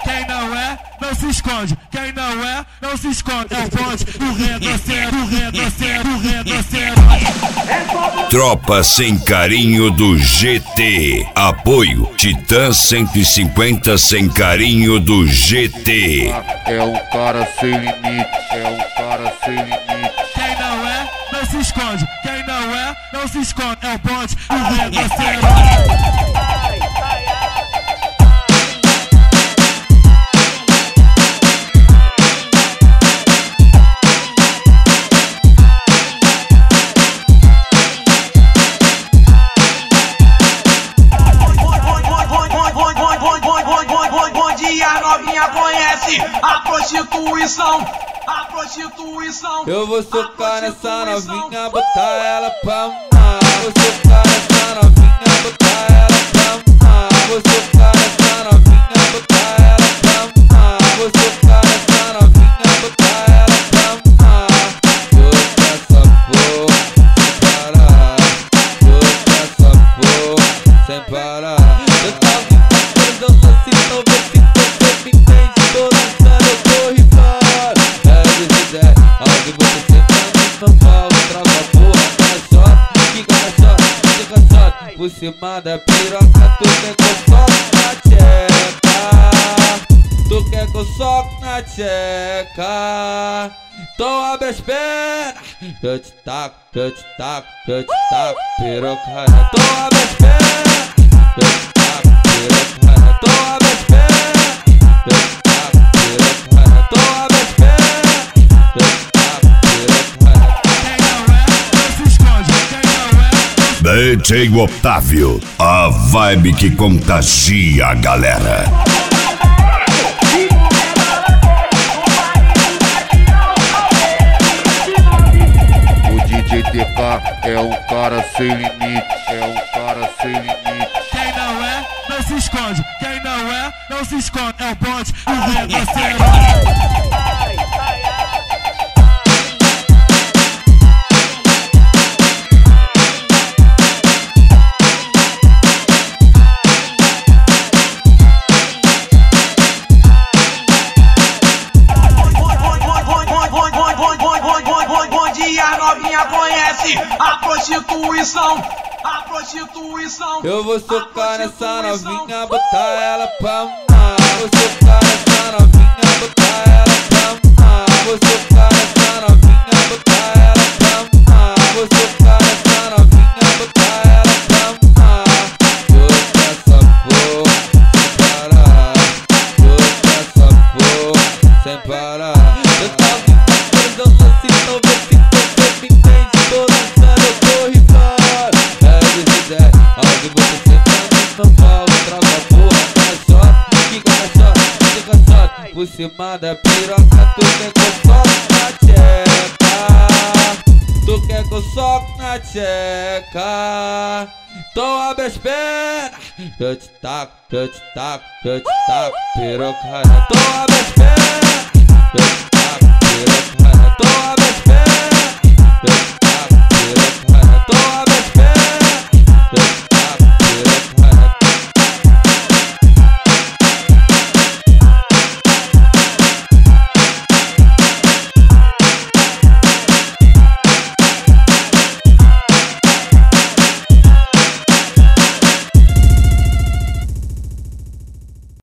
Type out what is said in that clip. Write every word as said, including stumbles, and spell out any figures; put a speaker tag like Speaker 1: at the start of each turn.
Speaker 1: Quem não é, não se esconde. Quem não é, não se esconde. É o bonde, o retrocesso, o retrocesso, o retrocesso.
Speaker 2: Tropa Sem Carinho do G T. Apoio Titã cento e cinquenta Sem Carinho do G T.
Speaker 3: É um cara sem limite, é um cara sem limite.
Speaker 1: Quem não é, não se esconde. Quem não é, não se esconde. É o bonde, o retrocesso.
Speaker 4: A novinha conhece a prostituição, a prostituição.
Speaker 5: Eu vou socar nessa novinha, botar ela pra mamar. Vou socar nessa novinha, botar ela pra mamar. Vou socar nessa novinha, botar ela pra mamar. Vou socar nessa novinha, botar ela pra mamar. Soca essa porra sem parar. Soca essa porra sem parar. Eu tava fazendo assim, talvez se você me entende. Tô dançando, eu tô rifando. É desidé, onde você senta no sofá. Trava a porra, caixote, fica caixote, fica caixote. Por cima da piroca, tu quer que eu soque na tcheca. Tu quer que eu soque na tcheca. Então abre as pernas, eu te taco, eu te taco, eu te taco, piroca. Então abre as pernas, eu te taco, piroca. Então abre as pernas, eu te taco, piroca. Então abre as pernas, eu te taco, piroca.
Speaker 1: Quem não é, não se esconde. Quem não é,
Speaker 2: D J Otávio, a vibe que contagia a galera.
Speaker 3: O D J T K é um cara sem limite, é um cara sem limite.
Speaker 1: quem não é, não se esconde. Quem não é, não se esconde. É o bonde, o retrocesso.
Speaker 4: A novinha conhece a prostituição, a prostituição.
Speaker 5: Eu vou socar nessa novinha, botar ela pra mamar. Vou socar nessa novinha, botar ela pra mamar. Vou socar nessa novinha, botar ela pra mamar. Vou socar nessa novinha, botar ela pra mamar. Soca essa porra sem parar. Soca essa porra sem parar. Eu tava fazendo assim, talvez se você me entende. Tô dançando, eu tô rifando. É desidé, onde você senta no sofá. Trava a porra, caixote, fica caixote, fica caixote. Por cima da piroca, tu quer que eu soque na tcheca. Tu quer que eu soque na tcheca. Então abre as pernas, eu te taco, eu te taco, eu te taco, piroca. Então abre as pernas, eu te taco, piroca. Então abre